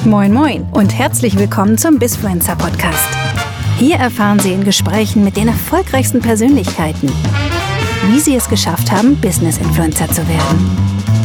Moin Moin und herzlich willkommen zum Bizfluencer Podcast. Hier erfahren Sie in Gesprächen mit den erfolgreichsten Persönlichkeiten, wie sie es geschafft haben, Business-Influencer zu werden.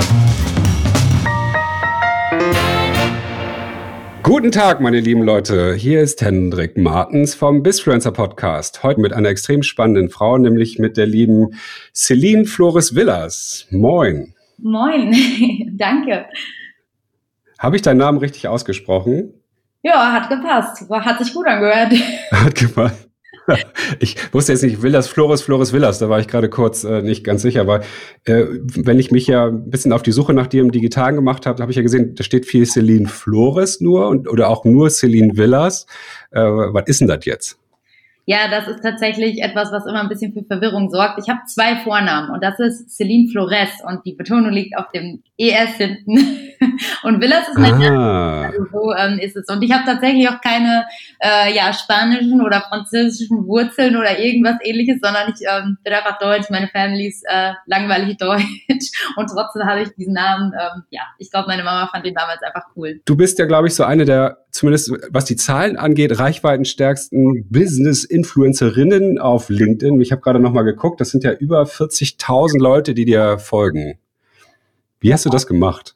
Guten Tag, meine lieben Leute. Hier ist Hendrik Martens vom Bizfluencer Podcast. Heute mit einer extrem spannenden Frau, nämlich mit der lieben Celine Flores-Villers. Moin. Moin, danke. Habe ich deinen Namen richtig ausgesprochen? Ja, hat gepasst. Hat sich gut angehört. Hat gepasst. Ich wusste jetzt nicht, Flores-Villers, da war ich gerade kurz nicht ganz sicher, aber wenn ich mich ja ein bisschen auf die Suche nach dir im Digitalen gemacht habe, habe ich ja gesehen, da steht viel Celine Flores nur oder auch nur Celine Villers. Was ist denn das jetzt? Ja, das ist tatsächlich etwas, was immer ein bisschen für Verwirrung sorgt. Ich habe 2 Vornamen und das ist Celine Flores und die Betonung liegt auf dem ES hinten. Und Villers ist mein Name, also so ist es. Und ich habe tatsächlich auch keine spanischen oder französischen Wurzeln oder irgendwas ähnliches, sondern ich bin einfach deutsch, meine Family ist langweilig deutsch und trotzdem habe ich diesen Namen, ich glaube, meine Mama fand den damals einfach cool. Du bist ja, glaube ich, so eine der, zumindest was die Zahlen angeht, reichweitenstärksten Business-Influencerinnen auf LinkedIn. Ich habe gerade noch mal geguckt, das sind ja über 40.000 Leute, die dir folgen. Wie hast du das gemacht?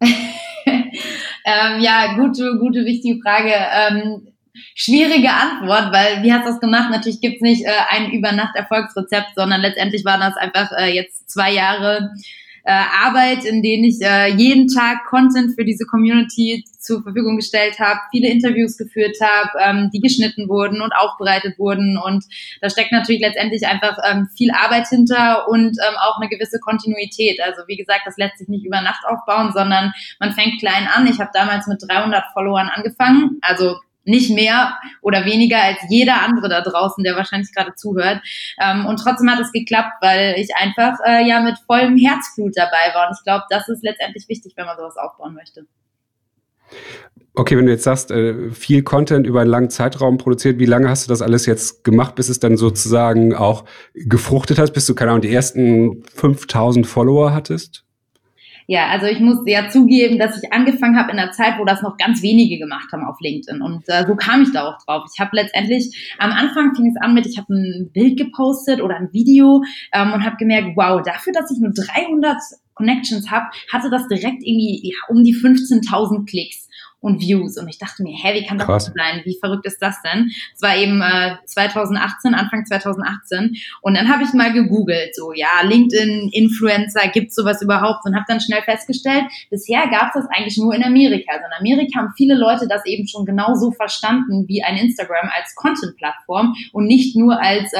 Gute, wichtige Frage. Schwierige Antwort, weil wie hast du das gemacht? Natürlich gibt's nicht ein Über-Nacht-Erfolgsrezept, sondern letztendlich waren das einfach jetzt 2 Jahre Arbeit, in denen ich jeden Tag Content für diese Community zur Verfügung gestellt habe, viele Interviews geführt habe, die geschnitten wurden und aufbereitet wurden und da steckt natürlich letztendlich einfach viel Arbeit hinter und auch eine gewisse Kontinuität. Also wie gesagt, das lässt sich nicht über Nacht aufbauen, sondern man fängt klein an. Ich habe damals mit 300 Followern angefangen, also nicht mehr oder weniger als jeder andere da draußen, der wahrscheinlich gerade zuhört. Und trotzdem hat es geklappt, weil ich einfach mit vollem Herzblut dabei war. Und ich glaube, das ist letztendlich wichtig, wenn man sowas aufbauen möchte. Okay, wenn du jetzt sagst, viel Content über einen langen Zeitraum produziert, wie lange hast du das alles jetzt gemacht, bis es dann sozusagen auch gefruchtet hat, bis du, keine Ahnung, die ersten 5.000 Follower hattest? Ja, also ich muss ja zugeben, dass ich angefangen habe in einer Zeit, wo das noch ganz wenige gemacht haben auf LinkedIn. Und so kam ich da auch drauf. Ich habe letztendlich, am Anfang fing es an mit, ich habe ein Bild gepostet oder ein Video und habe gemerkt, wow, dafür, dass ich nur 300 Connections habe, hatte das direkt irgendwie um die 15.000 Klicks und Views. Und ich dachte mir, wie kann das sein? Wie verrückt ist das denn? Es war eben Anfang 2018. Und dann habe ich mal gegoogelt, LinkedIn-Influencer, gibt's sowas überhaupt? Und habe dann schnell festgestellt, bisher gab's das eigentlich nur in Amerika. Also in Amerika haben viele Leute das eben schon genauso verstanden wie ein Instagram als Content-Plattform und nicht nur als,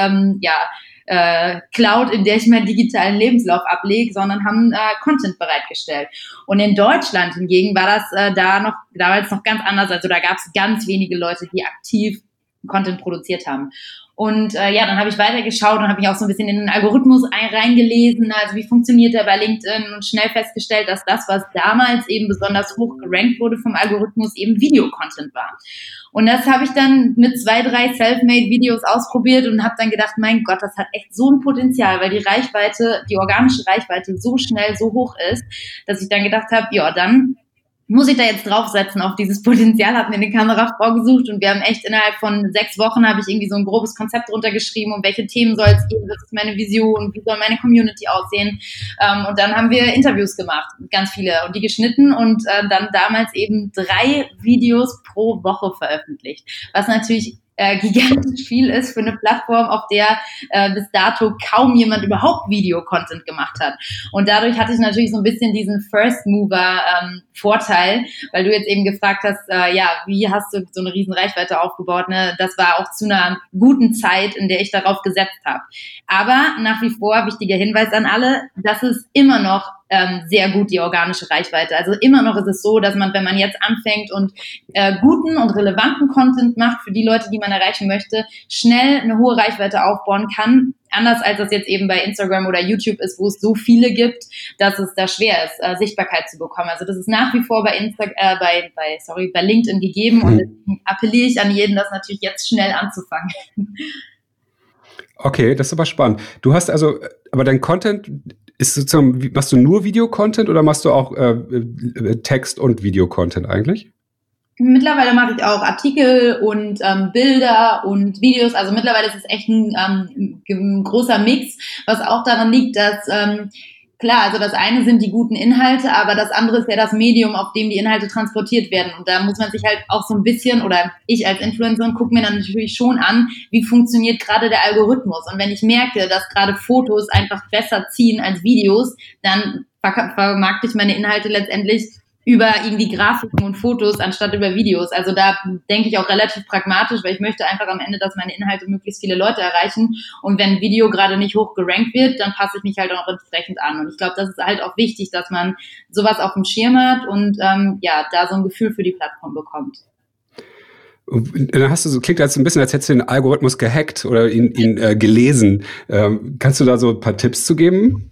Cloud, in der ich meinen digitalen Lebenslauf ablege, sondern haben Content bereitgestellt. Und in Deutschland hingegen war das damals noch ganz anders. Also da gab es ganz wenige Leute, die aktiv Content produziert haben. Und dann habe ich weitergeschaut und habe mich auch so ein bisschen in den Algorithmus reingelesen, also wie funktioniert der bei LinkedIn und schnell festgestellt, dass das, was damals eben besonders hoch gerankt wurde vom Algorithmus, eben Videocontent war. Und das habe ich dann mit 2, 3 Selfmade-Videos ausprobiert und habe dann gedacht, mein Gott, das hat echt so ein Potenzial, weil die organische Reichweite so schnell, so hoch ist, dass ich dann gedacht habe, ja, dann muss ich da jetzt draufsetzen auf dieses Potenzial, habe mir eine Kamerafrau gesucht und wir haben echt innerhalb von 6 Wochen habe ich irgendwie so ein grobes Konzept runtergeschrieben, um welche Themen soll es gehen, was ist meine Vision, wie soll meine Community aussehen und dann haben wir Interviews gemacht, ganz viele und die geschnitten und dann damals eben 3 Videos pro Woche veröffentlicht, was natürlich gigantisch viel ist für eine Plattform, auf der bis dato kaum jemand überhaupt Video-Content gemacht hat. Und dadurch hatte ich natürlich so ein bisschen diesen First-Mover-Vorteil, weil du jetzt eben gefragt hast, wie hast du so eine riesen Reichweite aufgebaut? Ne? Das war auch zu einer guten Zeit, in der ich darauf gesetzt habe. Aber nach wie vor, wichtiger Hinweis an alle, das ist immer noch sehr gut die organische Reichweite. Also immer noch ist es so, dass man, wenn man jetzt anfängt und guten und relevanten Content macht für die Leute, die man erreichen möchte, schnell eine hohe Reichweite aufbauen kann. Anders als das jetzt eben bei Instagram oder YouTube ist, wo es so viele gibt, dass es da schwer ist, Sichtbarkeit zu bekommen. Also das ist nach wie vor bei LinkedIn gegeben und deswegen appelliere ich an jeden, das natürlich jetzt schnell anzufangen. Okay, das ist aber spannend. Du hast also, aber dein Content ist sozusagen, machst du nur Video-Content oder machst du auch Text- und Video-Content eigentlich? Mittlerweile mache ich auch Artikel und Bilder und Videos. Also mittlerweile ist es echt ein großer Mix, was auch daran liegt, dass klar, also das eine sind die guten Inhalte, aber das andere ist ja das Medium, auf dem die Inhalte transportiert werden. Und da muss man sich halt auch so ein bisschen, oder ich als Influencerin gucke mir dann natürlich schon an, wie funktioniert gerade der Algorithmus. Und wenn ich merke, dass gerade Fotos einfach besser ziehen als Videos, dann vermarkte ich meine Inhalte letztendlich über irgendwie Grafiken und Fotos anstatt über Videos. Also da denke ich auch relativ pragmatisch, weil ich möchte einfach am Ende, dass meine Inhalte möglichst viele Leute erreichen. Und wenn ein Video gerade nicht hoch gerankt wird, dann passe ich mich halt auch entsprechend an. Und ich glaube, das ist halt auch wichtig, dass man sowas auf dem Schirm hat und da so ein Gefühl für die Plattform bekommt. Und dann hast du klingt als ein bisschen, als hättest du den Algorithmus gehackt oder ihn gelesen. Kannst du da so ein paar Tipps zu geben?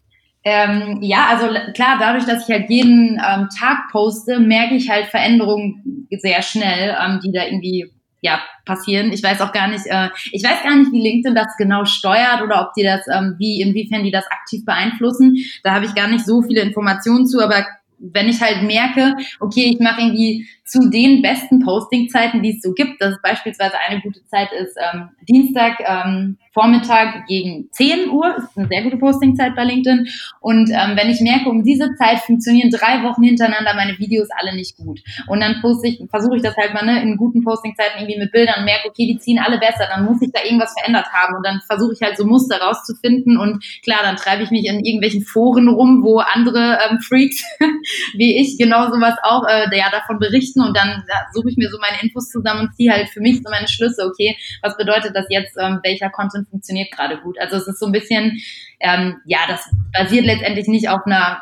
Also klar, dadurch, dass ich halt jeden Tag poste, merke ich halt Veränderungen sehr schnell, die da irgendwie passieren. Ich weiß gar nicht, wie LinkedIn das genau steuert oder ob die das, inwiefern die das aktiv beeinflussen. Da habe ich gar nicht so viele Informationen zu, aber wenn ich halt merke, okay, ich mache irgendwie zu den besten Postingzeiten, die es so gibt, das ist beispielsweise eine gute Zeit ist Dienstag Vormittag gegen 10 Uhr, ist eine sehr gute Postingzeit bei LinkedIn. Und wenn ich merke, um diese Zeit funktionieren 3 Wochen hintereinander meine Videos alle nicht gut. Und dann versuche ich das halt mal in guten Postingzeiten irgendwie mit Bildern und merke, okay, die ziehen alle besser, dann muss ich da irgendwas verändert haben. Und dann versuche ich halt so Muster rauszufinden. Und klar, dann treibe ich mich in irgendwelchen Foren rum, wo andere Freaks wie ich genau sowas auch davon berichten. Und dann suche ich mir so meine Infos zusammen und ziehe halt für mich so meine Schlüsse, okay, was bedeutet das jetzt, welcher Content funktioniert gerade gut. Also es ist so ein bisschen, das basiert letztendlich nicht auf einer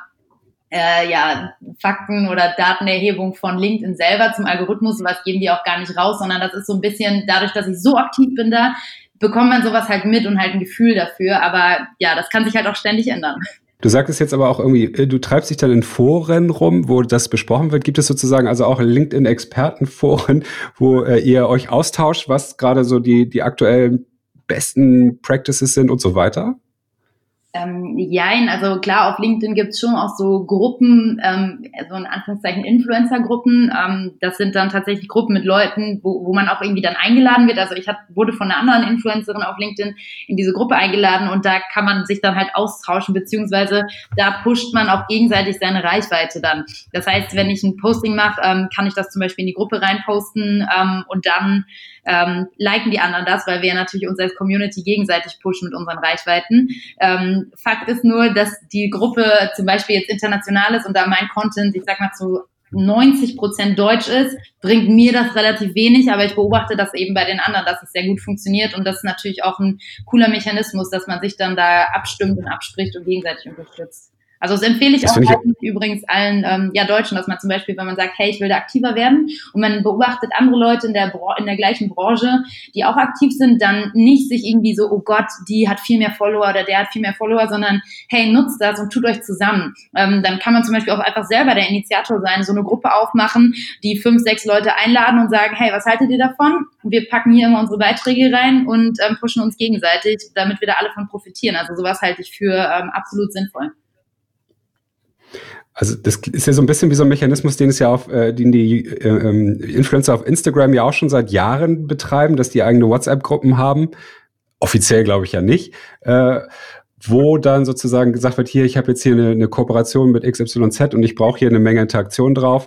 Fakten- oder Datenerhebung von LinkedIn selber zum Algorithmus, sowas geben die auch gar nicht raus, sondern das ist so ein bisschen, dadurch, dass ich so aktiv bin da, bekommt man sowas halt mit und halt ein Gefühl dafür, aber ja, das kann sich halt auch ständig ändern. Du sagtest jetzt aber auch irgendwie, du treibst dich dann in Foren rum, wo das besprochen wird. Gibt es sozusagen also auch LinkedIn-Expertenforen, wo ihr euch austauscht, was gerade so die aktuellen besten Practices sind und so weiter? Also klar, auf LinkedIn gibt's schon auch so Gruppen, so in Anführungszeichen Influencer-Gruppen. Das sind dann tatsächlich Gruppen mit Leuten, wo man auch irgendwie dann eingeladen wird. Also ich wurde von einer anderen Influencerin auf LinkedIn in diese Gruppe eingeladen und da kann man sich dann halt austauschen, beziehungsweise da pusht man auch gegenseitig seine Reichweite dann. Das heißt, wenn ich ein Posting mache, kann ich das zum Beispiel in die Gruppe reinposten und dann liken die anderen das, weil wir ja natürlich uns als Community gegenseitig pushen mit unseren Reichweiten. Fakt ist nur, dass die Gruppe zum Beispiel jetzt international ist und da mein Content, ich sag mal zu 90% Deutsch ist, bringt mir das relativ wenig, aber ich beobachte das eben bei den anderen, dass es sehr gut funktioniert und das ist natürlich auch ein cooler Mechanismus, dass man sich dann da abstimmt und abspricht und gegenseitig unterstützt. Also das empfehle ich auch übrigens allen Deutschen, dass man zum Beispiel, wenn man sagt, hey, ich will da aktiver werden und man beobachtet andere Leute in der gleichen Branche, die auch aktiv sind, dann nicht sich irgendwie so, oh Gott, die hat viel mehr Follower oder der hat viel mehr Follower, sondern hey, nutzt das und tut euch zusammen. Dann kann man zum Beispiel auch einfach selber der Initiator sein, so eine Gruppe aufmachen, die 5, 6 Leute einladen und sagen, hey, was haltet ihr davon? Wir packen hier immer unsere Beiträge rein und pushen uns gegenseitig, damit wir da alle von profitieren. Also sowas halte ich für absolut sinnvoll. Also das ist ja so ein bisschen wie so ein Mechanismus, den die Influencer auf Instagram ja auch schon seit Jahren betreiben, dass die eigene WhatsApp-Gruppen haben. Offiziell glaube ich ja nicht. Wo dann sozusagen gesagt wird, hier, ich habe jetzt hier eine Kooperation mit XYZ und ich brauche hier eine Menge Interaktion drauf.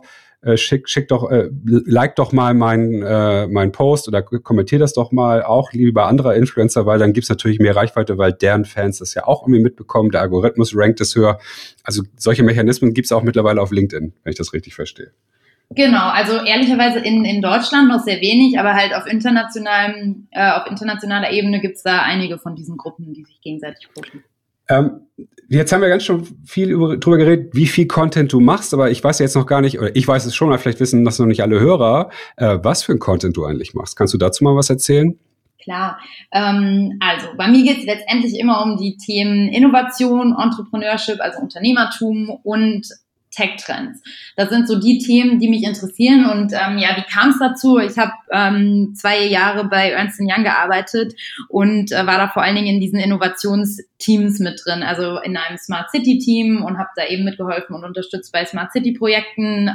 Like doch mal mein Post oder kommentier das doch mal auch lieber anderer Influencer, weil dann gibt's natürlich mehr Reichweite, weil deren Fans das ja auch irgendwie mitbekommen. Der Algorithmus rankt es höher. Also solche Mechanismen gibt's auch mittlerweile auf LinkedIn, wenn ich das richtig verstehe. Genau, also ehrlicherweise in Deutschland noch sehr wenig, aber halt auf internationaler Ebene gibt's da einige von diesen Gruppen, die sich gegenseitig pushen. Jetzt haben wir ganz schön viel drüber geredet, wie viel Content du machst, aber ich weiß jetzt noch gar nicht, oder ich weiß es schon, aber vielleicht wissen das noch nicht alle Hörer, was für ein Content du eigentlich machst. Kannst du dazu mal was erzählen? Klar, also bei mir geht es letztendlich immer um die Themen Innovation, Entrepreneurship, also Unternehmertum und Tech-Trends. Das sind so die Themen, die mich interessieren. Und wie kam es dazu? Ich habe 2 Jahre bei Ernst & Young gearbeitet und war da vor allen Dingen in diesen Innovationsteams mit drin, also in einem Smart City-Team, und habe da eben mitgeholfen und unterstützt bei Smart City-Projekten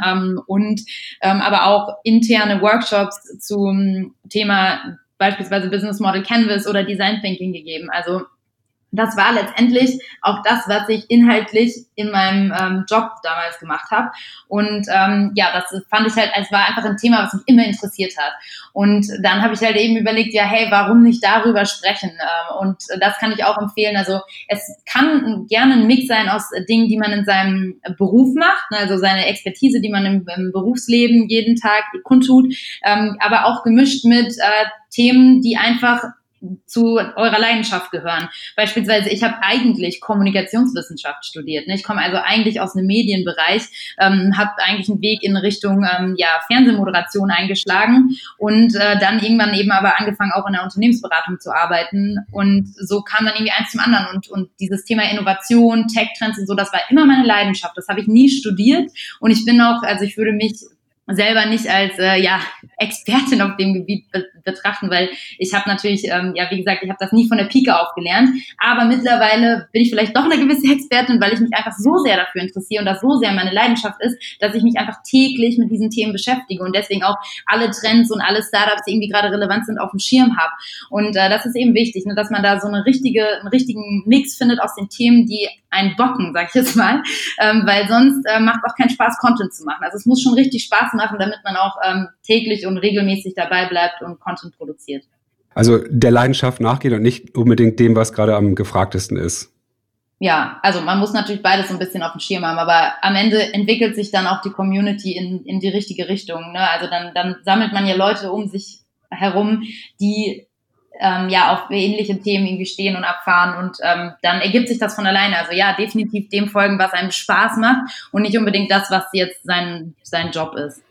aber auch interne Workshops zum Thema beispielsweise Business Model Canvas oder Design Thinking gegeben. Also das war letztendlich auch das, was ich inhaltlich in meinem Job damals gemacht habe. Und das fand ich halt, es war einfach ein Thema, was mich immer interessiert hat. Und dann habe ich halt eben überlegt, ja, hey, warum nicht darüber sprechen? Und das kann ich auch empfehlen. Also es kann gerne ein Mix sein aus Dingen, die man in seinem Beruf macht, ne? Also seine Expertise, die man im Berufsleben jeden Tag kundtut, aber auch gemischt mit Themen, die einfach zu eurer Leidenschaft gehören. Beispielsweise, ich habe eigentlich Kommunikationswissenschaft studiert. Ne? Ich komme also eigentlich aus einem Medienbereich, habe eigentlich einen Weg in Richtung Fernsehmoderation eingeschlagen und dann irgendwann eben aber angefangen, auch in der Unternehmensberatung zu arbeiten. Und so kam dann irgendwie eins zum anderen. Und dieses Thema Innovation, Tech-Trends und so, das war immer meine Leidenschaft. Das habe ich nie studiert. Und ich bin auch, also ich würde mich selber nicht als Expertin auf dem Gebiet betrachten, weil ich habe natürlich, wie gesagt, ich habe das nie von der Pike auf gelernt, aber mittlerweile bin ich vielleicht doch eine gewisse Expertin, weil ich mich einfach so sehr dafür interessiere und das so sehr meine Leidenschaft ist, dass ich mich einfach täglich mit diesen Themen beschäftige und deswegen auch alle Trends und alle Startups, die irgendwie gerade relevant sind, auf dem Schirm habe. Und das ist eben wichtig, ne, dass man da so einen richtigen Mix findet aus den Themen, die einen bocken, sag ich jetzt mal, weil sonst macht auch keinen Spaß, Content zu machen. Also es muss schon richtig Spaß machen, damit man auch täglich und regelmäßig dabei bleibt und Content produziert. Also der Leidenschaft nachgehen und nicht unbedingt dem, was gerade am gefragtesten ist. Ja, also man muss natürlich beides so ein bisschen auf dem Schirm haben, aber am Ende entwickelt sich dann auch die Community in die richtige Richtung. Ne? Also dann sammelt man ja Leute um sich herum, die auf ähnliche Themen irgendwie stehen und abfahren und dann ergibt sich das von alleine. Also ja, definitiv dem folgen, was einem Spaß macht und nicht unbedingt das, was jetzt sein Job ist.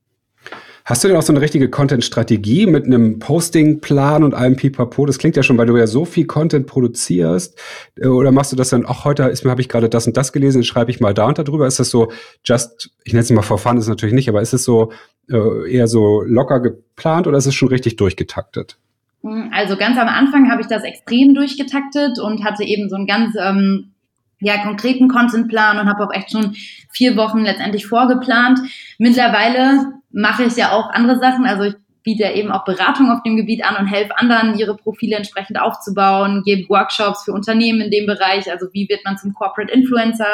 Hast du denn auch so eine richtige Content-Strategie mit einem Posting-Plan und allem Pipapo? Das klingt ja schon, weil du ja so viel Content produzierst. Oder machst du das dann, heute habe ich gerade das und das gelesen, dann schreibe ich mal da und da drüber? Ist das so ich nenne es mal for fun, ist es natürlich nicht, aber ist es so eher so locker geplant oder ist es schon richtig durchgetaktet? Also ganz am Anfang habe ich das extrem durchgetaktet und hatte eben so einen ganz konkreten Contentplan und habe auch echt schon 4 Wochen letztendlich vorgeplant. Mittlerweile mache ich ja auch andere Sachen, also ich biete ja eben auch Beratung auf dem Gebiet an und helfe anderen, ihre Profile entsprechend aufzubauen, gebe Workshops für Unternehmen in dem Bereich, also wie wird man zum Corporate Influencer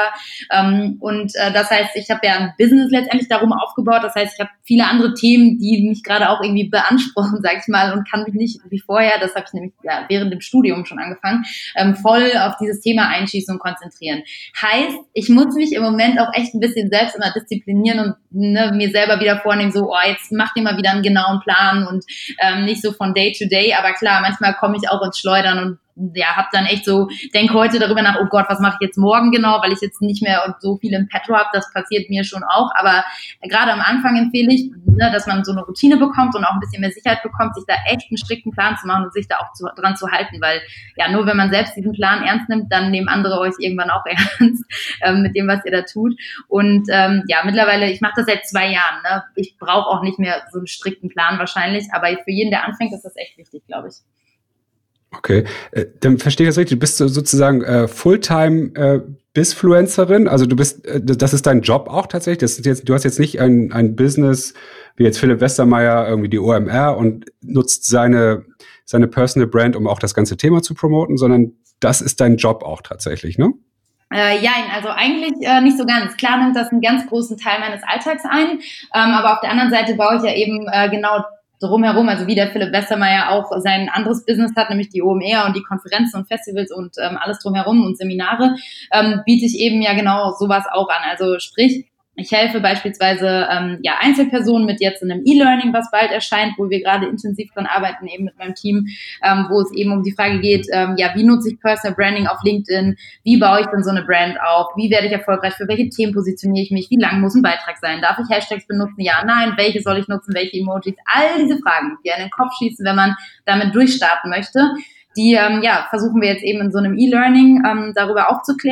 das heißt, ich habe ja ein Business letztendlich darum aufgebaut, das heißt, ich habe viele andere Themen, die mich gerade auch irgendwie beanspruchen, sag ich mal, und kann mich nicht wie vorher, das habe ich nämlich während dem Studium schon angefangen, voll auf dieses Thema einschießen und konzentrieren. Heißt, ich muss mich im Moment auch echt ein bisschen selbst immer disziplinieren und mir selber wieder vornehmen, so, jetzt mach dir mal wieder einen genauen Plan und nicht so von Day to Day, aber klar, manchmal komme ich auch ins Schleudern und hab dann echt so, denke heute darüber nach, oh Gott, was mache ich jetzt morgen genau, weil ich jetzt nicht mehr so viel im Petto habe, das passiert mir schon auch, aber gerade am Anfang empfehle ich, dass man so eine Routine bekommt und auch ein bisschen mehr Sicherheit bekommt, sich da echt einen strikten Plan zu machen und sich da auch dran zu halten, weil nur wenn man selbst diesen Plan ernst nimmt, dann nehmen andere euch irgendwann auch ernst mit dem, was ihr da tut und mittlerweile, ich mache das seit 2 Jahren, ne? Ich brauche auch nicht mehr so einen strikten Plan wahrscheinlich, aber für jeden, der anfängt, ist das echt wichtig, glaube ich. Okay, dann verstehe ich das richtig. Du bist sozusagen Fulltime Bizfluencerin, also du bist, das ist dein Job auch tatsächlich. Du hast jetzt nicht ein Business wie jetzt Philipp Westermeier, irgendwie die OMR und nutzt seine Personal Brand, um auch das ganze Thema zu promoten, sondern das ist dein Job auch tatsächlich, ne? Also eigentlich nicht so ganz. Klar nimmt das einen ganz großen Teil meines Alltags ein, aber auf der anderen Seite baue ich ja eben genau drumherum, also wie der Philipp Westermeier auch sein anderes Business hat, nämlich die OMR und die Konferenzen und Festivals und alles drumherum und Seminare, biete ich eben ja genau sowas auch an. Also sprich, ich helfe beispielsweise Einzelpersonen mit jetzt in einem E-Learning, was bald erscheint, wo wir gerade intensiv dran arbeiten, eben mit meinem Team, wo es eben um die Frage geht, wie nutze ich Personal Branding auf LinkedIn, wie baue ich denn so eine Brand auf, wie werde ich erfolgreich, für welche Themen positioniere ich mich, wie lang muss ein Beitrag sein, darf ich Hashtags benutzen, ja, nein, welche soll ich nutzen, welche Emojis, all diese Fragen, die an den Kopf schießen, wenn man damit durchstarten möchte, die versuchen wir jetzt eben in so einem E-Learning darüber aufzuklären.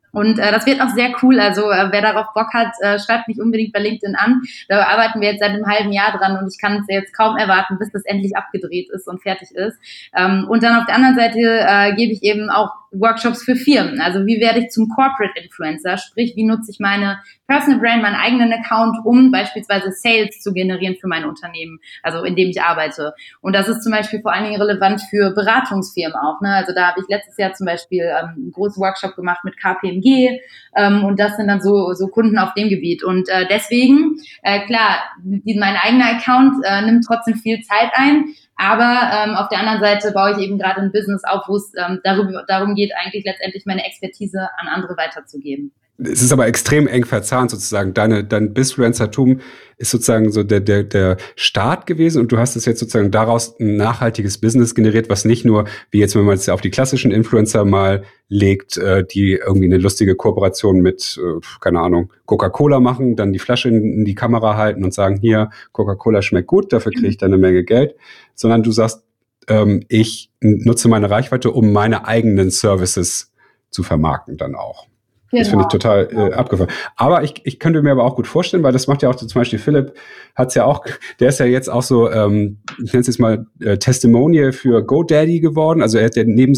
Und das wird auch sehr cool. Also wer darauf Bock hat, schreibt mich unbedingt bei LinkedIn an. Da arbeiten wir jetzt seit einem halben Jahr dran und ich kann es jetzt kaum erwarten, bis das endlich abgedreht ist und fertig ist. Und dann auf der anderen Seite gebe ich eben auch Workshops für Firmen. Also wie werde ich zum Corporate Influencer? Sprich, wie nutze ich meine Personal Brand, meinen eigenen Account, um beispielsweise Sales zu generieren für mein Unternehmen, also in dem ich arbeite. Und das ist zum Beispiel vor allen Dingen relevant für Beratungsfirmen auch. Ne? Also da habe ich letztes Jahr zum Beispiel einen großen Workshop gemacht mit KPMG und das sind dann so Kunden auf dem Gebiet. Und deswegen, klar, mein eigener Account nimmt trotzdem viel Zeit ein, aber auf der anderen Seite baue ich eben gerade ein Business auf, wo es darum geht, eigentlich letztendlich meine Expertise an andere weiterzugeben. Es ist aber extrem eng verzahnt sozusagen. Dein Bisfluencertum ist sozusagen so der Start gewesen und du hast es jetzt sozusagen daraus ein nachhaltiges Business generiert, was nicht nur, wie jetzt, wenn man es auf die klassischen Influencer mal legt, die irgendwie eine lustige Kooperation mit, keine Ahnung, Coca-Cola machen, dann die Flasche in die Kamera halten und sagen, hier, Coca-Cola schmeckt gut, dafür kriege ich dann eine Menge Geld, sondern du sagst, ich nutze meine Reichweite, um meine eigenen Services zu vermarkten dann auch. Genau. Das finde ich total abgefahren. Aber ich könnte mir aber auch gut vorstellen, weil das macht ja auch zum Beispiel Philipp, hat's ja auch, der ist ja jetzt auch so, ich nenne es jetzt mal Testimonial für GoDaddy geworden. Also er hat ja neben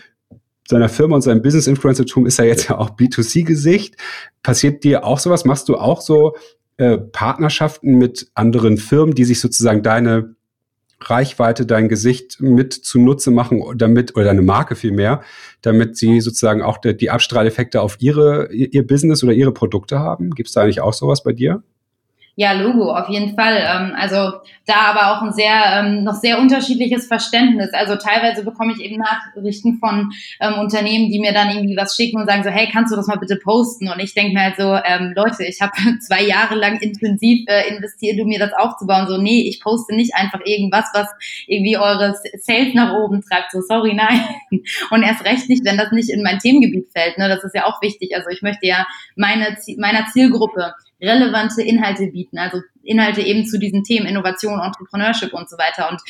seiner Firma und seinem Business-Influencer-Tum ist er jetzt ja auch B2C-Gesicht. Passiert dir auch sowas? Machst du auch so Partnerschaften mit anderen Firmen, die sich sozusagen deine Reichweite, dein Gesicht mit zunutze machen, damit, oder deine Marke vielmehr, damit sie sozusagen auch die Abstrahleffekte auf ihr Business oder ihre Produkte haben? Gibt es da eigentlich auch sowas bei dir? Ja, Logo, auf jeden Fall. Also da aber auch ein noch sehr unterschiedliches Verständnis. Also teilweise bekomme ich eben Nachrichten von Unternehmen, die mir dann irgendwie was schicken und sagen so, hey, kannst du das mal bitte posten? Und ich denke mir halt so, Leute, ich habe 2 Jahre lang intensiv investiert, um mir das aufzubauen. So, nee, ich poste nicht einfach irgendwas, was irgendwie eure Sales nach oben treibt. So, sorry, nein. Und erst recht nicht, wenn das nicht in mein Themengebiet fällt. Ne? Das ist ja auch wichtig. Also ich möchte ja meiner Zielgruppe relevante Inhalte bieten, also Inhalte eben zu diesen Themen Innovation, Entrepreneurship und so weiter. Und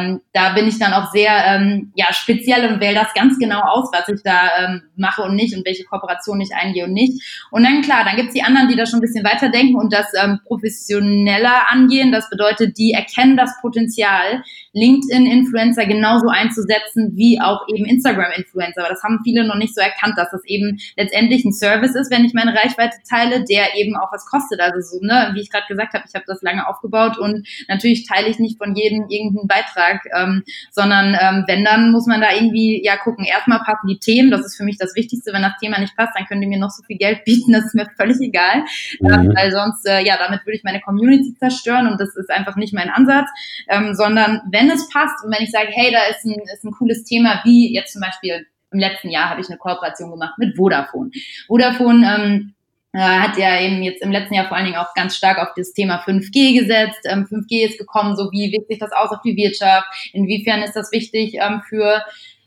da bin ich dann auch sehr speziell und wähle das ganz genau aus, was ich da mache und nicht und welche Kooperation ich eingehe und nicht. Und dann klar, dann gibt's die anderen, die da schon ein bisschen weiterdenken und das professioneller angehen. Das bedeutet, die erkennen das Potenzial, LinkedIn-Influencer genauso einzusetzen wie auch eben Instagram-Influencer. Aber das haben viele noch nicht so erkannt, dass das eben letztendlich ein Service ist, wenn ich meine Reichweite teile, der eben auch was kostet. Also so, ne, wie ich gerade gesagt habe, ich habe das lange aufgebaut und natürlich teile ich nicht von jedem irgendeinen Beitrag, sondern wenn, dann muss man da irgendwie gucken. Erstmal passen die Themen, das ist für mich das Wichtigste. Wenn das Thema nicht passt, dann könnt ihr mir noch so viel Geld bieten, das ist mir völlig egal, weil sonst, damit würde ich meine Community zerstören und das ist einfach nicht mein Ansatz, sondern wenn es passt und wenn ich sage, hey, da ist ein cooles Thema, wie jetzt zum Beispiel im letzten Jahr habe ich eine Kooperation gemacht mit Vodafone. Vodafone hat ja eben jetzt im letzten Jahr vor allen Dingen auch ganz stark auf das Thema 5G gesetzt. 5G ist gekommen, so wie wirkt sich das aus auf die Wirtschaft? Inwiefern ist das wichtig für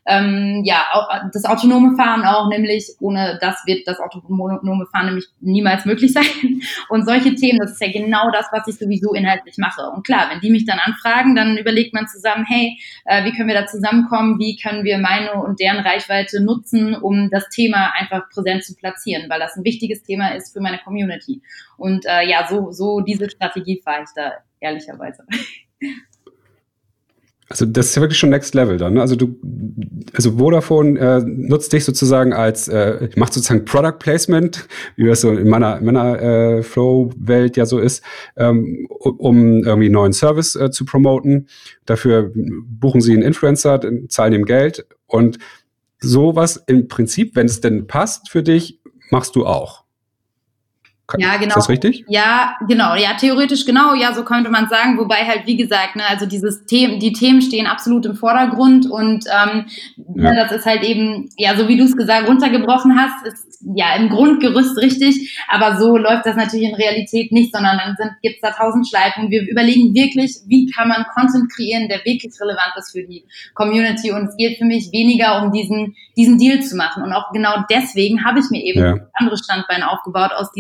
auch das autonome Fahren auch, nämlich ohne das wird das autonome Fahren nämlich niemals möglich sein. Und solche Themen, das ist ja genau das, was ich sowieso inhaltlich mache. Und klar, wenn die mich dann anfragen, dann überlegt man zusammen, hey, wie können wir da zusammenkommen? Wie können wir meine und deren Reichweite nutzen, um das Thema einfach präsent zu platzieren, weil das ein wichtiges Thema ist für meine Community. Und so diese Strategie fahre ich da ehrlicherweise. Also das ist ja wirklich schon Next Level dann. Also Vodafone nutzt dich sozusagen macht sozusagen Product Placement, wie das so in meiner Flow-Welt ja so ist, um irgendwie einen neuen Service zu promoten. Dafür buchen sie einen Influencer, zahlen ihm Geld und sowas im Prinzip, wenn es denn passt für dich, machst du auch. Ja, genau. Ist das richtig? Ja, genau. Ja, theoretisch genau. Ja, so könnte man sagen. Wobei halt, wie gesagt, ne, also die Themen stehen absolut im Vordergrund und das ist halt eben, ja, so wie du es gesagt, runtergebrochen hast, ist ja im Grundgerüst richtig, aber so läuft das natürlich in Realität nicht, sondern dann gibt's da 1000 Schleifen. Wir überlegen wirklich, wie kann man Content kreieren, der wirklich relevant ist für die Community und es geht für mich weniger um diesen Deal zu machen und auch genau deswegen habe ich mir eben andere Standbeine aufgebaut aus diesen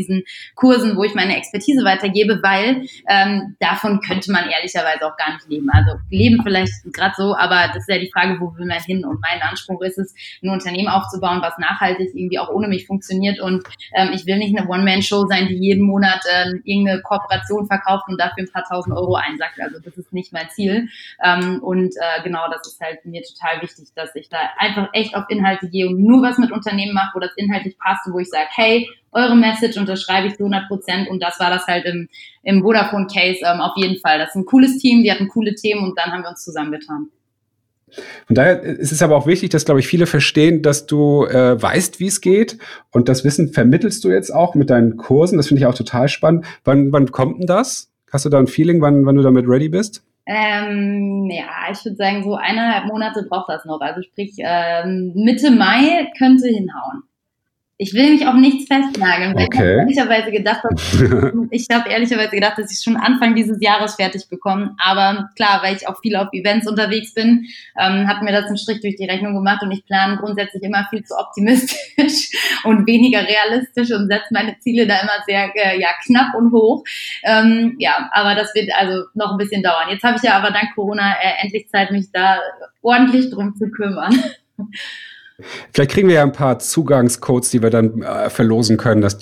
Kursen, wo ich meine Expertise weitergebe, weil davon könnte man ehrlicherweise auch gar nicht leben. Also leben vielleicht gerade so, aber das ist ja die Frage, wo will man hin? Und mein Anspruch ist es, ein Unternehmen aufzubauen, was nachhaltig irgendwie auch ohne mich funktioniert. Und ich will nicht eine One-Man-Show sein, die jeden Monat irgendeine Kooperation verkauft und dafür ein paar tausend Euro einsackt. Also das ist nicht mein Ziel. Genau, das ist halt mir total wichtig, dass ich da einfach echt auf Inhalte gehe und nur was mit Unternehmen mache, wo das inhaltlich passt und wo ich sage, hey, eure Message unterschreibe ich zu 100%, und das war das halt im Vodafone-Case auf jeden Fall. Das ist ein cooles Team, die hatten coole Themen und dann haben wir uns zusammengetan. Von daher ist es aber auch wichtig, dass, glaube ich, viele verstehen, dass du weißt, wie es geht, und das Wissen vermittelst du jetzt auch mit deinen Kursen. Das finde ich auch total spannend. Wann kommt denn das? Hast du da ein Feeling, wann du damit ready bist? Ja, ich würde sagen, so 1,5 Monate braucht das noch. Also sprich, Mitte Mai könnte hinhauen. Ich will mich auf nichts festnageln, weil Okay. ich habe ehrlicherweise gedacht, dass ich schon Anfang dieses Jahres fertig bekomme. Aber klar, weil ich auch viel auf Events unterwegs bin, hat mir das einen Strich durch die Rechnung gemacht, und ich plane grundsätzlich immer viel zu optimistisch und weniger realistisch und setze meine Ziele da immer sehr knapp und hoch. Aber das wird also noch ein bisschen dauern. Jetzt habe ich ja aber dank Corona endlich Zeit, mich da ordentlich drum zu kümmern. Vielleicht kriegen wir ja ein paar Zugangscodes, die wir dann verlosen können, dass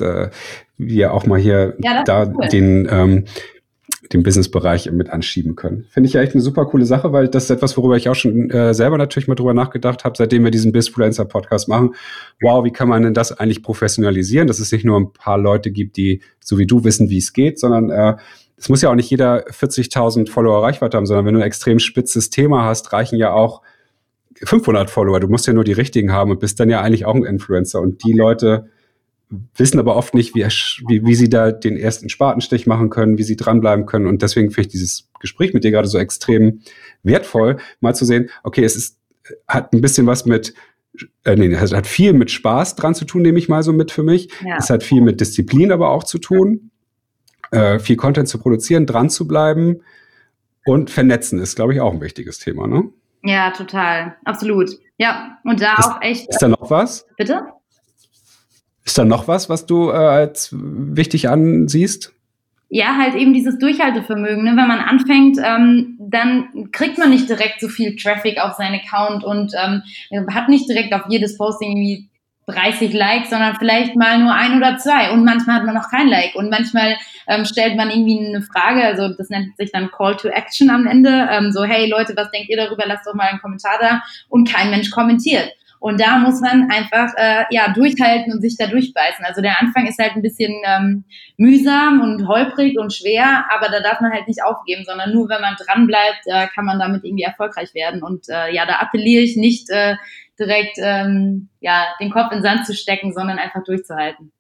wir auch mal hier cool. Den Businessbereich mit anschieben können. Finde ich ja echt eine super coole Sache, weil das ist etwas, worüber ich auch schon selber natürlich mal drüber nachgedacht habe, seitdem wir diesen Bizfluencer-Podcast machen. Wow, wie kann man denn das eigentlich professionalisieren, dass es nicht nur ein paar Leute gibt, die so wie du wissen, wie es geht, sondern es muss ja auch nicht jeder 40.000 Follower Reichweite haben, sondern wenn du ein extrem spitzes Thema hast, reichen ja auch 500 Follower. Du musst ja nur die richtigen haben und bist dann ja eigentlich auch ein Influencer. Und die Leute wissen aber oft nicht, wie sie da den ersten Spatenstich machen können, wie sie dranbleiben können. Und deswegen finde ich dieses Gespräch mit dir gerade so extrem wertvoll, mal zu sehen, okay, hat ein bisschen was es hat viel mit Spaß dran zu tun, nehme ich mal so mit für mich. Ja. Es hat viel mit Disziplin aber auch zu tun, viel Content zu produzieren, dran zu bleiben, und vernetzen ist, glaube ich, auch ein wichtiges Thema, ne? Ja, total. Absolut. Ja, und da auch echt. Ist da noch was? Bitte? Ist da noch was du als wichtig ansiehst? Ja, halt eben dieses Durchhaltevermögen. Ne? Wenn man anfängt, dann kriegt man nicht direkt so viel Traffic auf seinen Account und hat nicht direkt auf jedes Posting irgendwie 30 Likes, sondern vielleicht mal nur 1 oder 2, und manchmal hat man noch kein Like, und manchmal stellt man irgendwie eine Frage, also das nennt sich dann Call to Action am Ende, so, hey Leute, was denkt ihr darüber, lasst doch mal einen Kommentar da, und kein Mensch kommentiert. Und da muss man einfach durchhalten und sich da durchbeißen. Also der Anfang ist halt ein bisschen mühsam und holprig und schwer, aber da darf man halt nicht aufgeben, sondern nur wenn man dran bleibt, kann man damit irgendwie erfolgreich werden. Und da appelliere ich nicht direkt den Kopf in den Sand zu stecken, sondern einfach durchzuhalten.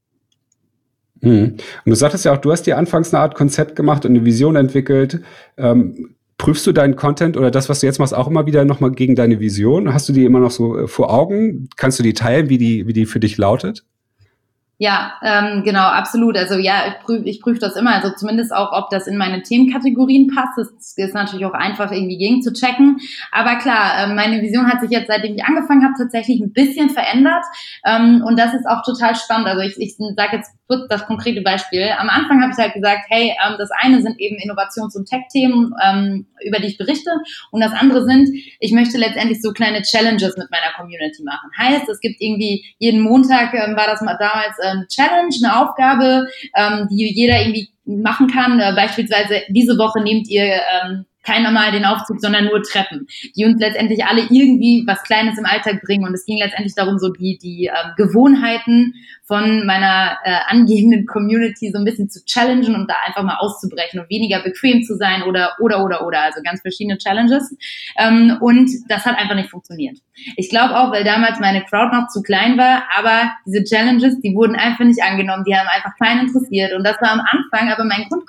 Und du sagtest ja auch, du hast dir anfangs eine Art Konzept gemacht und eine Vision entwickelt. Prüfst du deinen Content oder das, was du jetzt machst, auch immer wieder nochmal gegen deine Vision? Hast du die immer noch so vor Augen? Kannst du die teilen, wie die für dich lautet? Ja, genau, absolut. Also ja, ich prüfe das immer, also zumindest auch, ob das in meine Themenkategorien passt. Das ist natürlich auch einfach irgendwie gegen zu checken. Aber klar, meine Vision hat sich jetzt, seitdem ich angefangen habe, tatsächlich ein bisschen verändert. Und das ist auch total spannend. Also ich sage jetzt kurz das konkrete Beispiel. Am Anfang habe ich halt gesagt, hey, das eine sind eben Innovations- und Tech-Themen, über die ich berichte. Und das andere sind, ich möchte letztendlich so kleine Challenges mit meiner Community machen. Heißt, es gibt irgendwie jeden Montag, war das mal damals eine Challenge, eine Aufgabe, die jeder irgendwie machen kann. Beispielsweise diese Woche nehmt ihr kein normal den Aufzug, sondern nur Treppen, die uns letztendlich alle irgendwie was Kleines im Alltag bringen. Und es ging letztendlich darum, so die Gewohnheiten von meiner angehenden Community so ein bisschen zu challengen und da einfach mal auszubrechen und weniger bequem zu sein oder. Also ganz verschiedene Challenges. Und das hat einfach nicht funktioniert. Ich glaube auch, weil damals meine Crowd noch zu klein war, aber diese Challenges, die wurden einfach nicht angenommen, die haben einfach keinen interessiert. Und das war am Anfang aber mein Grundkonzept.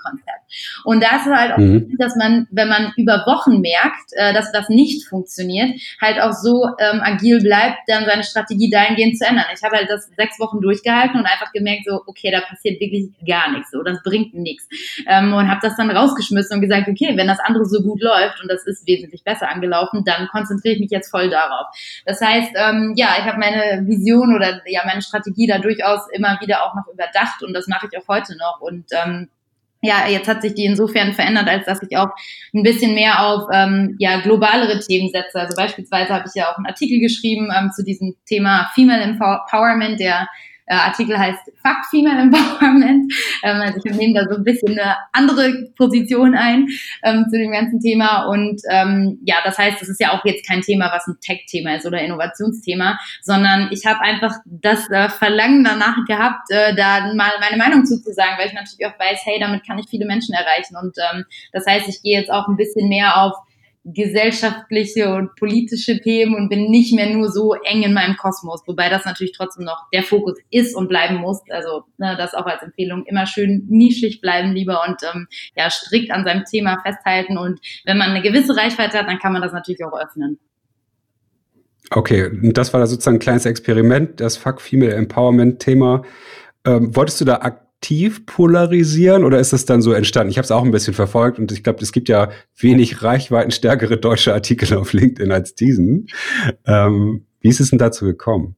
Und da ist es halt auch wichtig, dass man, wenn man über Wochen merkt, dass das nicht funktioniert, halt auch so agil bleibt, dann seine Strategie dahingehend zu ändern. Ich habe halt das 6 Wochen durchgehalten und einfach gemerkt, so, okay, da passiert wirklich gar nichts, so, das bringt nichts. Und habe das dann rausgeschmissen und gesagt, okay, wenn das andere so gut läuft und das ist wesentlich besser angelaufen, dann konzentriere ich mich jetzt voll darauf. Das heißt, ja, ich habe meine Vision oder ja meine Strategie da durchaus immer wieder auch noch überdacht und das mache ich auch heute noch und ja, jetzt hat sich die insofern verändert, als dass ich auch ein bisschen mehr auf ja globalere Themen setze. Also beispielsweise habe ich ja auch einen Artikel geschrieben zu diesem Thema Female Empowerment, der Artikel heißt Fuck Female Empowerment. Also ich nehme da so ein bisschen eine andere Position ein zu dem ganzen Thema. Und ja, das heißt, das ist ja auch jetzt kein Thema, was ein Tech-Thema ist oder Innovationsthema, sondern ich habe einfach das Verlangen danach gehabt, da mal meine Meinung zuzusagen, weil ich natürlich auch weiß, hey, damit kann ich viele Menschen erreichen. Und das heißt, ich gehe jetzt auch ein bisschen mehr auf gesellschaftliche und politische Themen und bin nicht mehr nur so eng in meinem Kosmos, wobei das natürlich trotzdem noch der Fokus ist und bleiben muss. Also das auch als Empfehlung, immer schön nischig bleiben lieber und ja strikt an seinem Thema festhalten und wenn man eine gewisse Reichweite hat, dann kann man das natürlich auch öffnen. Okay, und das war da sozusagen ein kleines Experiment, das Fuck Female Empowerment Thema. Wolltest du da aktiv polarisieren oder ist das dann so entstanden? Ich habe es auch ein bisschen verfolgt und ich glaube, es gibt ja wenig reichweitenstärkere deutsche Artikel auf LinkedIn als diesen. Wie ist es denn dazu gekommen?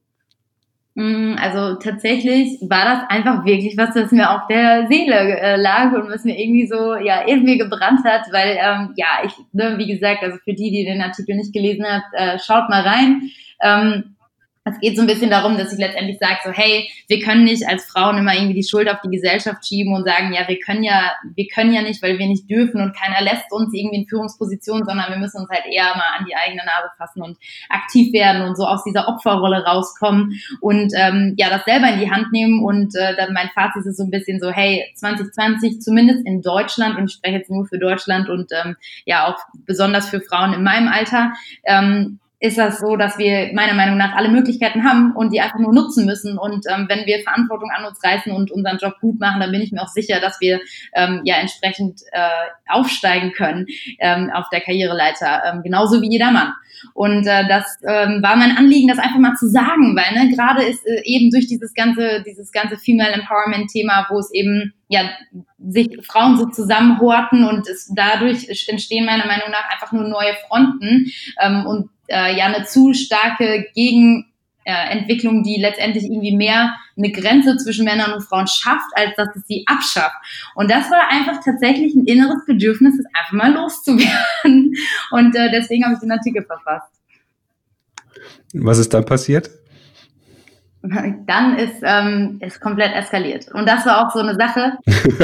Also tatsächlich war das einfach wirklich was, das mir auf der Seele lag und was mir irgendwie so ja in mir gebrannt hat, weil ja ich wie gesagt, also für die den Artikel nicht gelesen habt, schaut mal rein. Es geht so ein bisschen darum, dass ich letztendlich sage, so hey, wir können nicht als Frauen immer irgendwie die Schuld auf die Gesellschaft schieben und sagen, ja, wir können ja nicht, weil wir nicht dürfen und keiner lässt uns irgendwie in Führungspositionen, sondern wir müssen uns halt eher mal an die eigene Nase fassen und aktiv werden und so aus dieser Opferrolle rauskommen und ja, das selber in die Hand nehmen und dann mein Fazit ist so ein bisschen so, hey, 2020, zumindest in Deutschland, und ich spreche jetzt nur für Deutschland und ja auch besonders für Frauen in meinem Alter, ist das so, dass wir meiner Meinung nach alle Möglichkeiten haben und die einfach nur nutzen müssen. Und wenn wir Verantwortung an uns reißen und unseren Job gut machen, dann bin ich mir auch sicher, dass wir ja entsprechend aufsteigen können auf der Karriereleiter, genauso wie jeder Mann. Und das war mein Anliegen, das einfach mal zu sagen, weil gerade ist eben durch dieses ganze Female Empowerment Thema, wo es eben ja sich Frauen so zusammenhorten und dadurch entstehen meiner Meinung nach einfach nur neue Fronten und ja eine zu starke Gegenentwicklung, die letztendlich irgendwie mehr eine Grenze zwischen Männern und Frauen schafft, als dass es sie abschafft. Und das war einfach tatsächlich ein inneres Bedürfnis, das einfach mal loszuwerden. Und deswegen habe ich den Artikel verfasst. Was ist dann passiert? Dann ist komplett eskaliert. Und das war auch so eine Sache,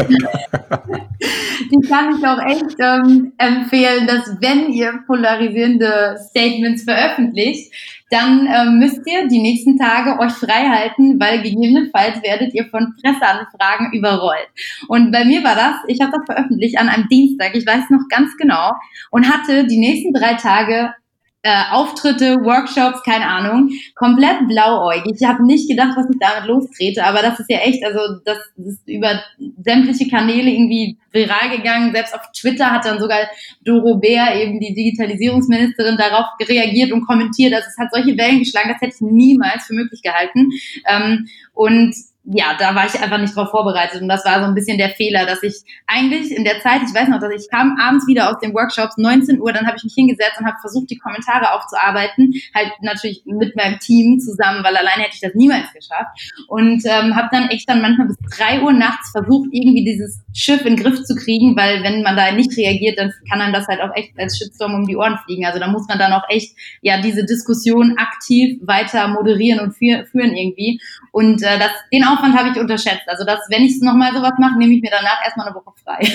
die kann ich auch echt empfehlen, dass wenn ihr polarisierende Statements veröffentlicht, dann müsst ihr die nächsten Tage euch frei halten, weil gegebenenfalls werdet ihr von Presseanfragen überrollt. Und bei mir war das, ich habe das veröffentlicht an einem Dienstag, ich weiß noch ganz genau, und hatte die nächsten 3 Tage Auftritte, Workshops, keine Ahnung, komplett blauäugig. Ich habe nicht gedacht, was ich damit lostrete, aber das ist ja echt, also das ist über sämtliche Kanäle irgendwie viral gegangen. Selbst auf Twitter hat dann sogar Doro Bär, eben die Digitalisierungsministerin, darauf reagiert und kommentiert. Also es hat solche Wellen geschlagen, das hätte ich niemals für möglich gehalten. Und ja, da war ich einfach nicht drauf vorbereitet und das war so ein bisschen der Fehler, dass ich eigentlich in der Zeit, ich weiß noch, dass ich kam abends wieder aus den Workshops, 19 Uhr, dann habe ich mich hingesetzt und habe versucht, die Kommentare aufzuarbeiten, halt natürlich mit meinem Team zusammen, weil alleine hätte ich das niemals geschafft und habe dann echt dann manchmal bis 3 Uhr nachts versucht, irgendwie dieses Schiff in den Griff zu kriegen, weil wenn man da nicht reagiert, dann kann einem das halt auch echt als Shitstorm um die Ohren fliegen, also da muss man dann auch echt ja diese Diskussion aktiv weiter moderieren und führen irgendwie und den Aufwand habe ich unterschätzt. Also, dass, wenn ich nochmal sowas mache, nehme ich mir danach erstmal eine Woche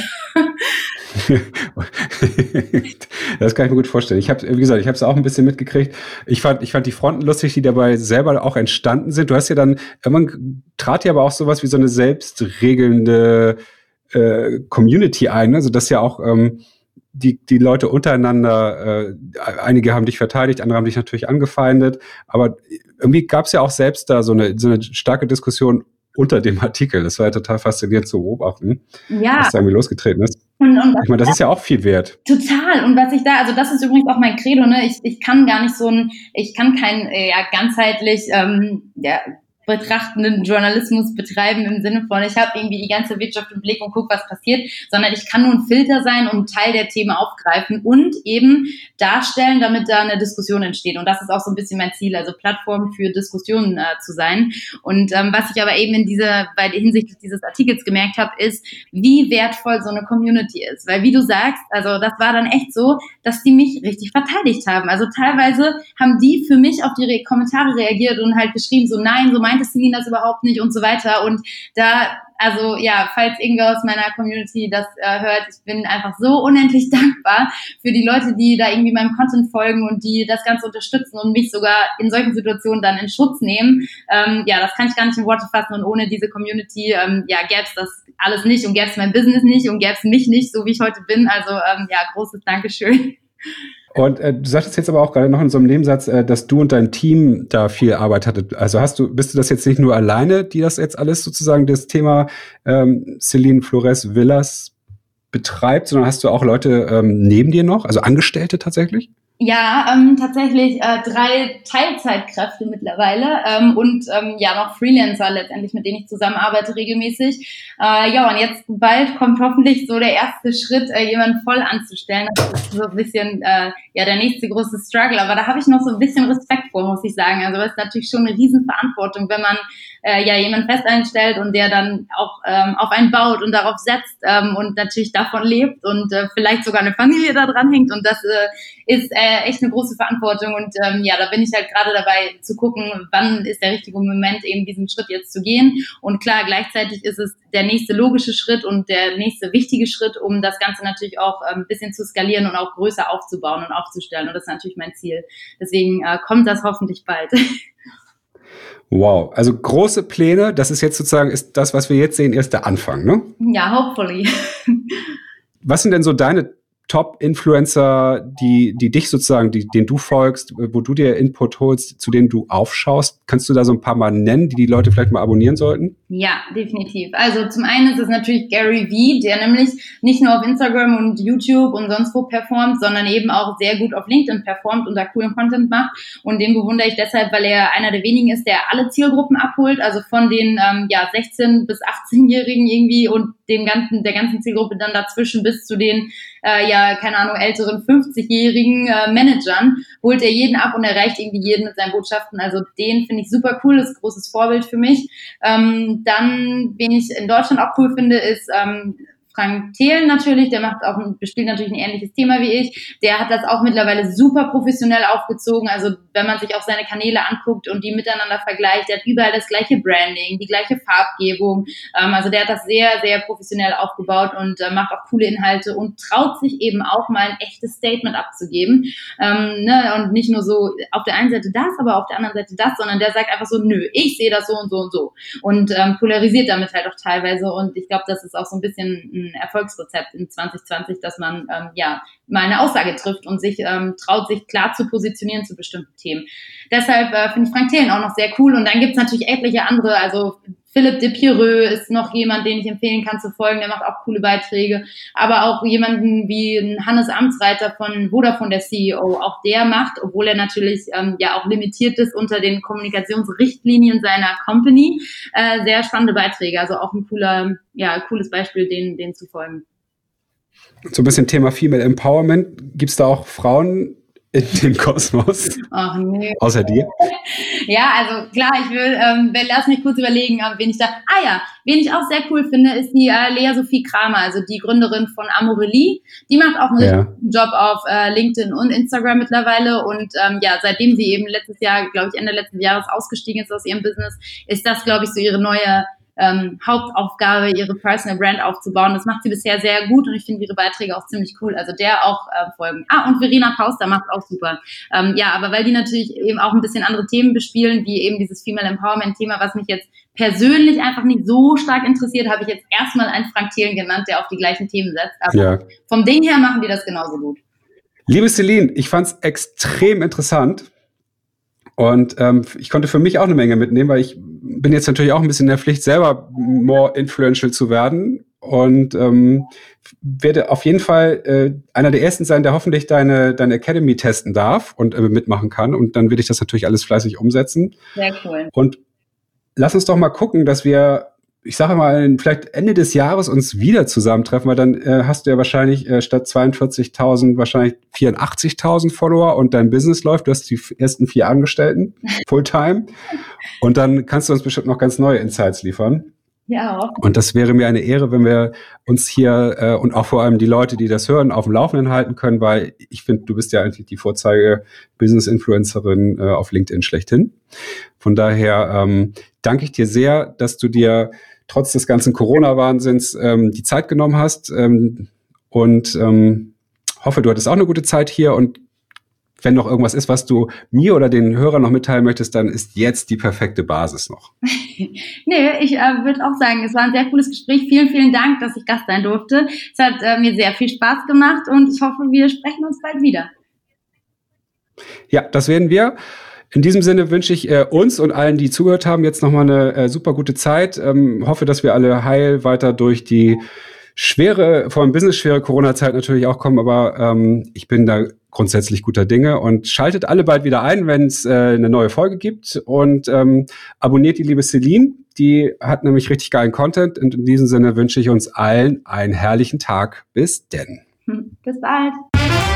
frei. Das kann ich mir gut vorstellen. Ich habe, wie gesagt, ich habe es auch ein bisschen mitgekriegt. Ich fand die Fronten lustig, die dabei selber auch entstanden sind. Du hast ja dann, irgendwann trat ja aber auch sowas wie so eine selbstregelnde Community ein, also dass ja auch die Leute untereinander, einige haben dich verteidigt, andere haben dich natürlich angefeindet, aber irgendwie gab es ja auch selbst da so eine starke Diskussion unter dem Artikel. Das war ja total faszinierend zu beobachten, ja, was da irgendwie losgetreten ist. Ich meine, das ist ja auch viel wert. Total. Und was ich da, also das ist übrigens auch mein Credo, ne? Ich kann gar nicht ich kann kein ganzheitlich betrachtenden Journalismus betreiben im Sinne von, ich habe irgendwie die ganze Wirtschaft im Blick und gucke, was passiert, sondern ich kann nur ein Filter sein und einen Teil der Themen aufgreifen und eben darstellen, damit da eine Diskussion entsteht. Und das ist auch so ein bisschen mein Ziel, also Plattform für Diskussionen zu sein. Und was ich aber eben hinsichtlich dieses Artikels gemerkt habe, ist, wie wertvoll so eine Community ist. Weil wie du sagst, also das war dann echt so, dass die mich richtig verteidigt haben. Also teilweise haben die für mich auf die Kommentare reagiert und halt geschrieben, so nein, so meinte Celine das überhaupt nicht und so weiter. Und da, also ja, falls irgendwer aus meiner Community das hört, ich bin einfach so unendlich dankbar für die Leute, die da irgendwie meinem Content folgen und die das Ganze unterstützen und mich sogar in solchen Situationen dann in Schutz nehmen. Das kann ich gar nicht in Worte fassen und ohne diese Community, gäbe es das alles nicht und gäbe es mein Business nicht und gäbe es mich nicht, so wie ich heute bin. Also großes Dankeschön. Und du sagtest jetzt aber auch gerade noch in so einem Nebensatz, dass du und dein Team da viel Arbeit hattet. Also bist du das jetzt nicht nur alleine, die das jetzt alles sozusagen das Thema Celine Flores Villas betreibt, sondern hast du auch Leute neben dir noch, also Angestellte tatsächlich? Ja, tatsächlich 3 Teilzeitkräfte mittlerweile und noch Freelancer letztendlich, mit denen ich zusammenarbeite regelmäßig. Und jetzt bald kommt hoffentlich so der erste Schritt, jemanden voll anzustellen. Das ist so ein bisschen der nächste große Struggle, aber da habe ich noch so ein bisschen Respekt vor, muss ich sagen. Also das ist natürlich schon eine Riesenverantwortung, wenn man jemanden fest einstellt und der dann auch auf einen baut und darauf setzt und natürlich davon lebt und vielleicht sogar eine Familie da dran hängt und das ist echt eine große Verantwortung und da bin ich halt gerade dabei zu gucken, wann ist der richtige Moment, eben diesen Schritt jetzt zu gehen und klar, gleichzeitig ist es der nächste logische Schritt und der nächste wichtige Schritt, um das Ganze natürlich auch ein bisschen zu skalieren und auch größer aufzubauen und aufzustellen und das ist natürlich mein Ziel. Deswegen kommt das hoffentlich bald. Wow, also große Pläne, das ist jetzt sozusagen, ist das, was wir jetzt sehen, erst der Anfang, ne? Ja, hopefully. Was sind denn so deine Top-Influencer, die dich sozusagen, denen du folgst, wo du dir Input holst, zu denen du aufschaust? Kannst du da so ein paar mal nennen, die Leute vielleicht mal abonnieren sollten? Ja, definitiv. Also zum einen ist es natürlich Gary Vee, der nämlich nicht nur auf Instagram und YouTube und sonst wo performt, sondern eben auch sehr gut auf LinkedIn performt und da coolen Content macht. Und den bewundere ich deshalb, weil er einer der wenigen ist, der alle Zielgruppen abholt, also von den 16- bis 18-Jährigen irgendwie und der ganzen Zielgruppe dann dazwischen bis zu den älteren 50-jährigen Managern, holt er jeden ab und erreicht irgendwie jeden mit seinen Botschaften. Also den finde ich super cool, ist ein großes Vorbild für mich. Dann, wen ich in Deutschland auch cool finde, ist Frank Thelen natürlich, der bespielt natürlich ein ähnliches Thema wie ich. Der hat das auch mittlerweile super professionell aufgezogen. Also wenn man sich auch seine Kanäle anguckt und die miteinander vergleicht, der hat überall das gleiche Branding, die gleiche Farbgebung. Also der hat das sehr, sehr professionell aufgebaut und macht auch coole Inhalte und traut sich eben auch mal ein echtes Statement abzugeben. Und nicht nur so auf der einen Seite das, aber auf der anderen Seite das, sondern der sagt einfach so, nö, ich sehe das so und so und so. Und polarisiert damit halt auch teilweise. Und ich glaube, das ist auch so ein bisschen ein Erfolgsrezept in 2020, dass man mal eine Aussage trifft und sich traut, sich klar zu positionieren zu bestimmten Themen. Deshalb finde ich Frank Thelen auch noch sehr cool. Und dann gibt es natürlich etliche andere, also Philipp de Pierreux ist noch jemand, den ich empfehlen kann zu folgen, der macht auch coole Beiträge, aber auch jemanden wie Hannes Amtsreiter von Vodafone, der CEO, auch der macht, obwohl er natürlich auch limitiert ist unter den Kommunikationsrichtlinien seiner Company, sehr spannende Beiträge, also auch ein cooles Beispiel, denen zu folgen. So ein bisschen Thema Female Empowerment, gibt's da auch Frauen in dem Kosmos? Ach nee. Außer dir? Ja, also klar, lass mich kurz überlegen, wen ich auch sehr cool finde, ist die Lea Sophie Kramer, also die Gründerin von Amorelie. Die macht auch einen richtig guten Job auf LinkedIn und Instagram mittlerweile und seitdem sie eben letztes Jahr, glaube ich, Ende letzten Jahres ausgestiegen ist aus ihrem Business, ist das, glaube ich, so ihre neue Hauptaufgabe, ihre Personal Brand aufzubauen. Das macht sie bisher sehr gut und ich finde ihre Beiträge auch ziemlich cool. Also der auch folgen. Und Verena Pauster macht auch super. Aber weil die natürlich eben auch ein bisschen andere Themen bespielen, wie eben dieses Female Empowerment Thema, was mich jetzt persönlich einfach nicht so stark interessiert, habe ich jetzt erstmal einen Frank Thelen genannt, der auf die gleichen Themen setzt. Aber vom Ding her machen die das genauso gut. Liebe Celine, ich fand es extrem interessant. Und ich konnte für mich auch eine Menge mitnehmen, weil ich bin jetzt natürlich auch ein bisschen in der Pflicht, selber more influential zu werden. und werde auf jeden Fall einer der Ersten sein, der hoffentlich deine Academy testen darf und mitmachen kann. Und dann werde ich das natürlich alles fleißig umsetzen. Sehr cool. Und lass uns doch mal gucken, dass wir, ich sage mal, vielleicht Ende des Jahres uns wieder zusammentreffen, weil dann hast du ja wahrscheinlich statt 42.000 wahrscheinlich 84.000 Follower und dein Business läuft. Du hast die ersten 4 Angestellten, Fulltime. Und dann kannst du uns bestimmt noch ganz neue Insights liefern. Ja, auch. Und das wäre mir eine Ehre, wenn wir uns hier und auch vor allem die Leute, die das hören, auf dem Laufenden halten können, weil ich finde, du bist ja eigentlich die Vorzeige-Business-Influencerin auf LinkedIn schlechthin. Von daher danke ich dir sehr, dass du dir trotz des ganzen Corona-Wahnsinns die Zeit genommen hast und hoffe, du hattest auch eine gute Zeit hier und wenn noch irgendwas ist, was du mir oder den Hörern noch mitteilen möchtest, dann ist jetzt die perfekte Basis noch. Nee, ich würde auch sagen, es war ein sehr cooles Gespräch. Vielen, vielen Dank, dass ich Gast sein durfte. Es hat mir sehr viel Spaß gemacht und ich hoffe, wir sprechen uns bald wieder. Ja, das werden wir. In diesem Sinne wünsche ich uns und allen, die zugehört haben, jetzt nochmal eine super gute Zeit. Hoffe, dass wir alle heil weiter durch die vor allem business-schwere Corona-Zeit natürlich auch kommen, aber ich bin da grundsätzlich guter Dinge und schaltet alle bald wieder ein, wenn es eine neue Folge gibt und abonniert die liebe Celine, die hat nämlich richtig geilen Content und in diesem Sinne wünsche ich uns allen einen herrlichen Tag. Bis denn. Bis bald.